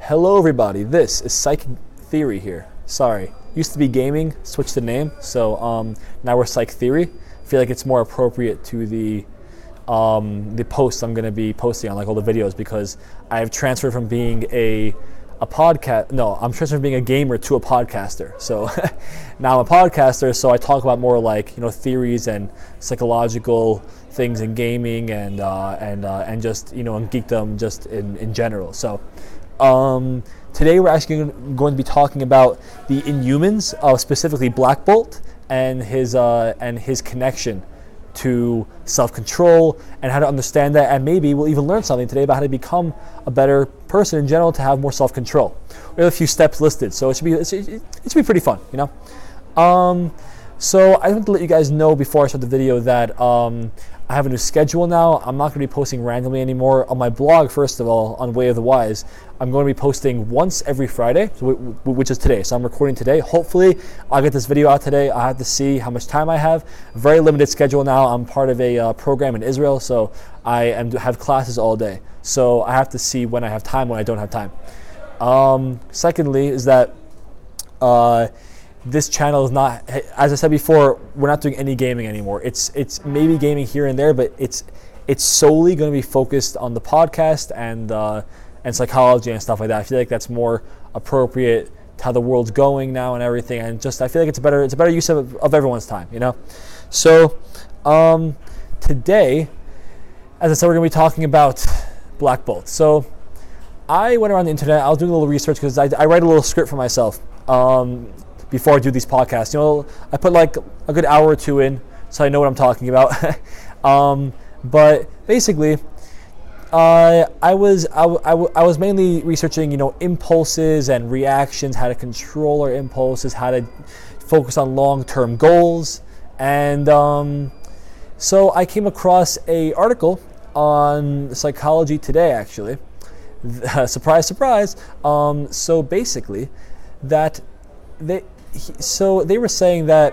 Hello everybody, this is Psych Theory here. Sorry, used to be gaming, switched the name, so now we're Psych Theory. I feel like it's more appropriate to the posts I'm going to be posting on, like all the videos, because I've transferred from being I'm transferred from being a gamer to a podcaster. So now I'm a podcaster, so I talk about more like, theories and psychological things in gaming and just, and geekdom just in general. So today we're actually going to be talking about the Inhumans, specifically Black Bolt and his connection to self-control and how to understand that, and maybe we'll even learn something today about how to become a better person in general to have more self-control. We have a few steps listed, so it should be pretty fun, So I want to let you guys know before I start the video that I have a new schedule now. I'm not going to be posting randomly anymore. On my blog, first of all, on Way of the Wise, I'm going to be posting once every Friday, which is today. So I'm recording today. Hopefully, I'll get this video out today. I have to see how much time I have. Very limited schedule now. I'm part of a program in Israel, so I have classes all day. So I have to see when I have time, when I don't have time. Secondly, is that this channel is not, as I said before, we're not doing any gaming anymore. It's maybe gaming here and there, but it's solely going to be focused on the podcast and psychology and stuff like that. I feel like that's more appropriate to how the world's going now and everything, and just I feel like it's a better use of everyone's time, So today, as I said, we're going to be talking about Black Bolt. So I went around the internet. I was doing a little research because I write a little script for myself. Before I do these podcasts, I put like a good hour or two in, so I know what I'm talking about. But basically, I was mainly researching, impulses and reactions, how to control our impulses, how to focus on long-term goals, and so I came across a article on Psychology Today, actually. Surprise, surprise. So basically, that they were saying that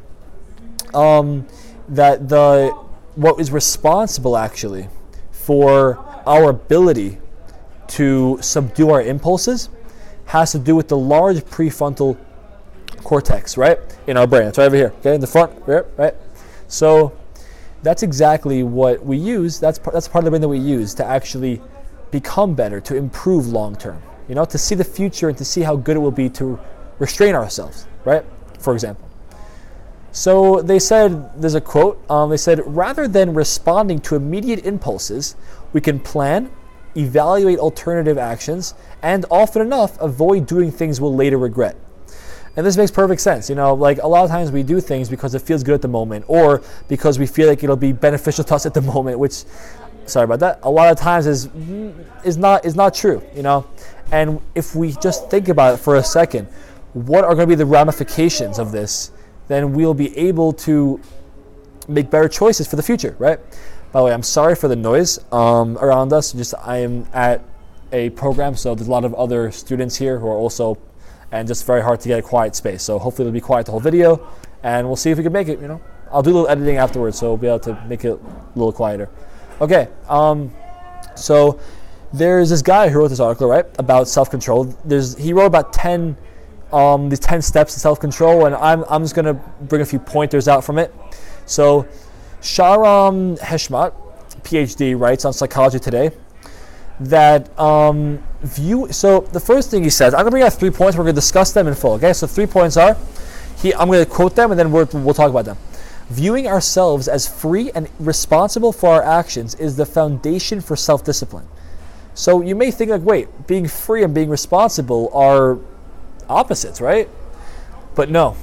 what is responsible actually for our ability to subdue our impulses has to do with the large prefrontal cortex, right, in our brain. It's right over here, okay, in the front, right. So that's exactly what we use. That's part of the brain that we use to actually become better, to improve long term. To see the future and to see how good it will be to restrain ourselves, right? For example. So they said, there's a quote, they said, rather than responding to immediate impulses, we can plan, evaluate alternative actions, and often enough, avoid doing things we'll later regret. And this makes perfect sense. Like a lot of times we do things because it feels good at the moment, or because we feel like it'll be beneficial to us at the moment, which, sorry about that, a lot of times is not true, And if we just think about it for a second, what are going to be the ramifications of this, then we'll be able to make better choices for the future, right? By the way, I'm sorry for the noise around us. I am at a program, so there's a lot of other students here who are also, and just very hard to get a quiet space. So hopefully it'll be quiet the whole video, and we'll see if we can make it, I'll do a little editing afterwards, so we'll be able to make it a little quieter. Okay, so there's this guy who wrote this article, right, about self-control. He wrote about the 10 steps to self-control, and I'm just going to bring a few pointers out from it. So Shahram Heshmat, PhD, writes on Psychology Today that so the first thing he says, I'm going to bring out 3 points, we're going to discuss them in full, okay? So 3 points are, I'm going to quote them, and then we'll talk about them. Viewing ourselves as free and responsible for our actions is the foundation for self-discipline. So you may think like, wait, being free and being responsible are opposites, right? But no.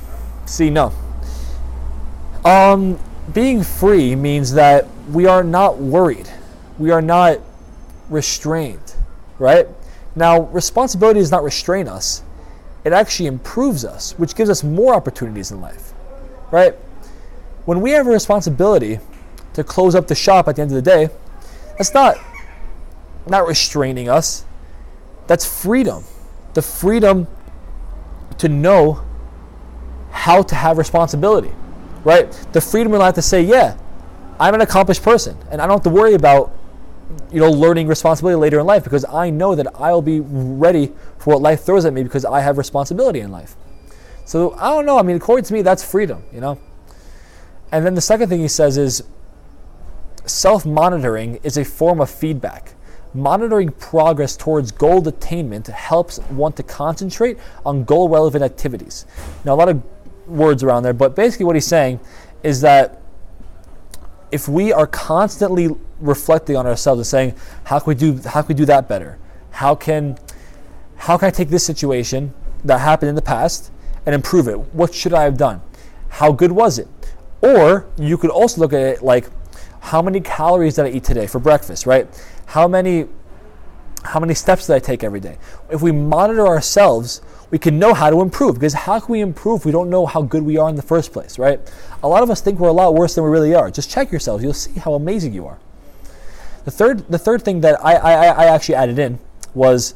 Being free means that we are not worried. We are not restrained, right? Now, responsibility does not restrain us. It actually improves us, which gives us more opportunities in life, right? When we have a responsibility to close up the shop at the end of the day, that's not restraining us. That's freedom. The freedom to know how to have responsibility, right? The freedom in life to say, yeah, I'm an accomplished person, and I don't have to worry about learning responsibility later in life, because I know that I'll be ready for what life throws at me because I have responsibility in life. So I don't know. I mean, according to me, that's freedom, And then the second thing he says is self-monitoring is a form of feedback. Monitoring progress towards goal attainment helps one to concentrate on goal-relevant activities. Now, a lot of words around there, but basically what he's saying is that if we are constantly reflecting on ourselves and saying, how can we do that better? How can I take this situation that happened in the past and improve it? What should I have done? How good was it? Or you could also look at it like, how many calories did I eat today for breakfast, right? How many steps did I take every day? If we monitor ourselves, we can know how to improve, because how can we improve if we don't know how good we are in the first place, right? A lot of us think we're a lot worse than we really are. Just check yourselves. You'll see how amazing you are. The third thing that I actually added in was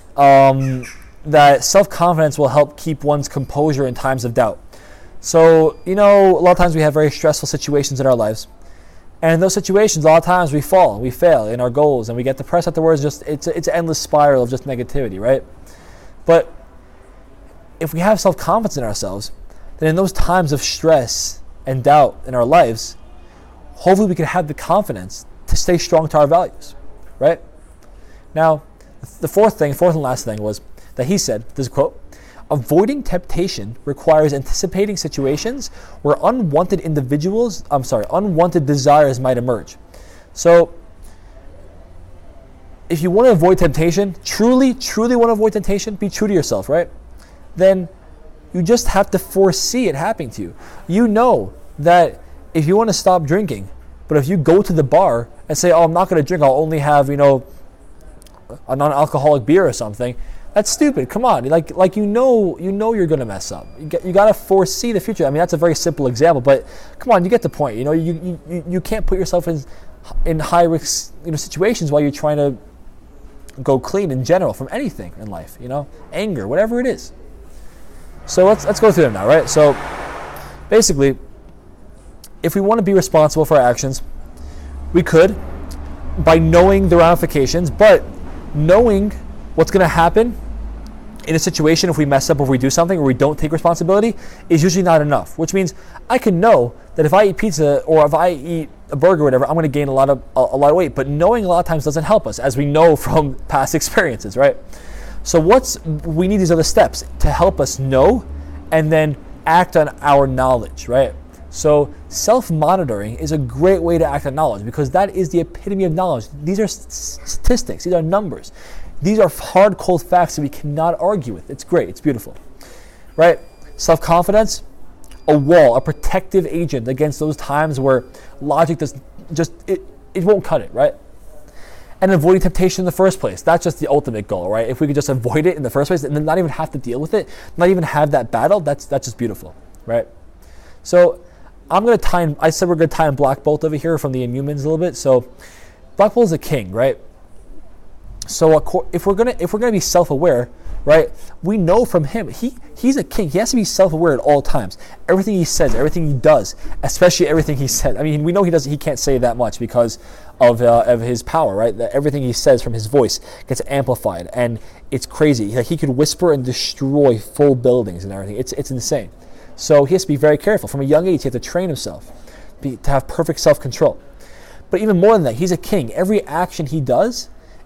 that self-confidence will help keep one's composure in times of doubt. So, a lot of times we have very stressful situations in our lives. And in those situations, a lot of times we fail in our goals, and we get depressed afterwards. It's an endless spiral of just negativity, right? But if we have self-confidence in ourselves, then in those times of stress and doubt in our lives, hopefully we can have the confidence to stay strong to our values, right? Now, the fourth and last thing was that he said, this is a quote, avoiding temptation requires anticipating situations where unwanted desires might emerge. So, if you want to avoid temptation, truly want to avoid temptation, be true to yourself, right? Then you just have to foresee it happening to you. You know that if you want to stop drinking, but if you go to the bar and say, I'm not going to drink, I'll only have, a non-alcoholic beer or something, that's stupid. Come on, you're going to mess up. You got to foresee the future. I mean, that's a very simple example, but come on, you get the point. You can't put yourself in high risk situations while you're trying to go clean in general from anything in life. Anger, whatever it is. So let's go through them now, right? So basically, if we want to be responsible for our actions, we could by knowing the ramifications, but knowing what's going to happen in a situation if we mess up or we do something or we don't take responsibility is usually not enough, which means I can know that if I eat pizza or if I eat a burger or whatever, I'm going to gain a lot of weight, but knowing a lot of times doesn't help us, as we know from past experiences, right? So we need these other steps to help us know and then act on our knowledge, right? So self-monitoring is a great way to act on knowledge, because that is the epitome of knowledge. These are statistics, these are numbers. These are hard, cold facts that we cannot argue with. It's great, it's beautiful, right? Self-confidence, a wall, a protective agent against those times where logic it won't cut it, right? And avoiding temptation in the first place. That's just the ultimate goal, right? If we could just avoid it in the first place and then not even have to deal with it, not even have that battle, that's just beautiful, right? So I said we're going to tie in Black Bolt over here from the Inhumans a little bit. So Black Bolt is a king, right? So if we're gonna be self-aware, right? We know from him he's a king. He has to be self-aware at all times. Everything he says, everything he does, especially everything he said. I mean, we know he can't say that much because of his power, right? That everything he says from his voice gets amplified, and it's crazy. Like, he could whisper and destroy full buildings and everything. It's insane. So he has to be very careful. From a young age, he has to train himself to have perfect self-control. But even more than that, he's a king. Every action he does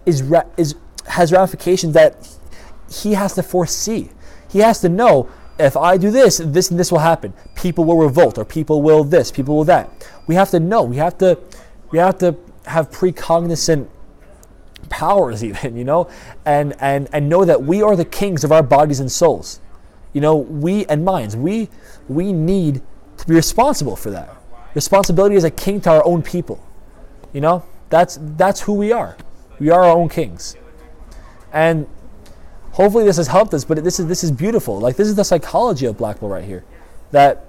has ramifications that he has to foresee. He has to know, if I do this, this and this will happen. People will revolt, or people will this, people will that. We have to know. We have to have precognizant powers, even, and know that we are the kings of our bodies and souls. We and minds. We need to be responsible for that. Responsibility as a king to our own people. That's who we are. We are our own kings. And hopefully this has helped us, but this is beautiful. Like, this is the psychology of Black Bolt right here. That,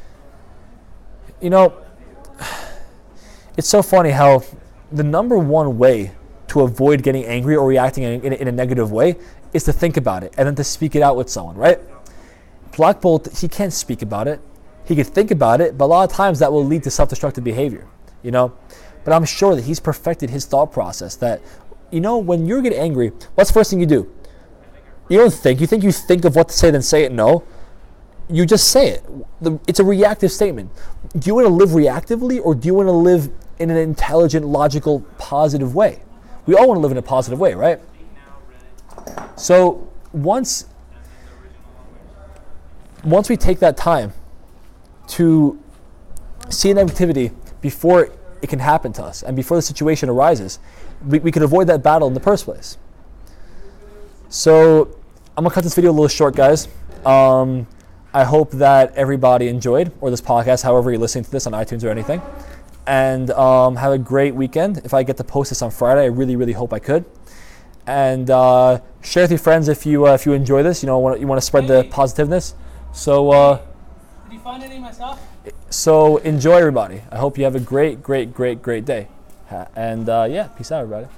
it's so funny how the number one way to avoid getting angry or reacting in a negative way is to think about it and then to speak it out with someone, right? Black Bolt, he can't speak about it. He could think about it, but a lot of times that will lead to self-destructive behavior, but I'm sure that he's perfected his thought process that, when you get angry, what's the first thing you do? You don't think. You think of what to say, then say it. No. You just say it. It's a reactive statement. Do you want to live reactively, or do you want to live in an intelligent, logical, positive way? We all want to live in a positive way, right? So once we take that time to see negativity before it can happen to us and before the situation arises, we can avoid that battle in the first place. So I'm going to cut this video a little short, guys. I hope that everybody enjoyed, or this podcast, however you're listening to this on iTunes or anything. And have a great weekend. If I get to post this on Friday, I really, really hope I could. And share with your friends if you enjoy this. You want to spread the positiveness. So did you find any myself? So enjoy, everybody. I hope you have a great, great, great, great day. And peace out, everybody.